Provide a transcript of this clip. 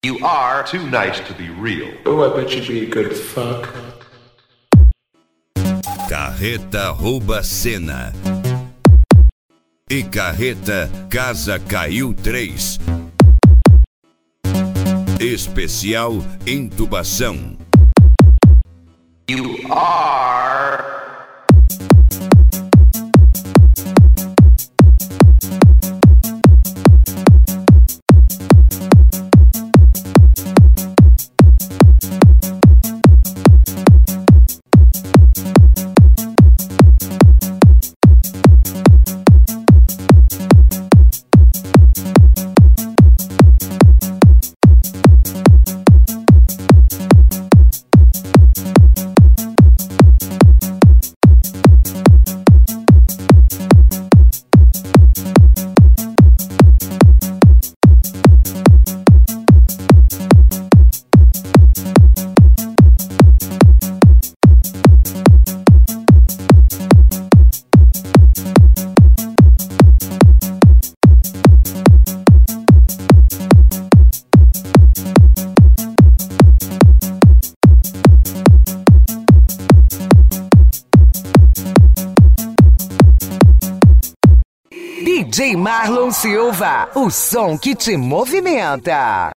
You are too nice to be real. Oh, I bet you'd be a good fuck. Carreta rouba cena. E Carreta Casa Caiu 3. Especial intubação. You are... DJ Marlon Silva, o som que te movimenta.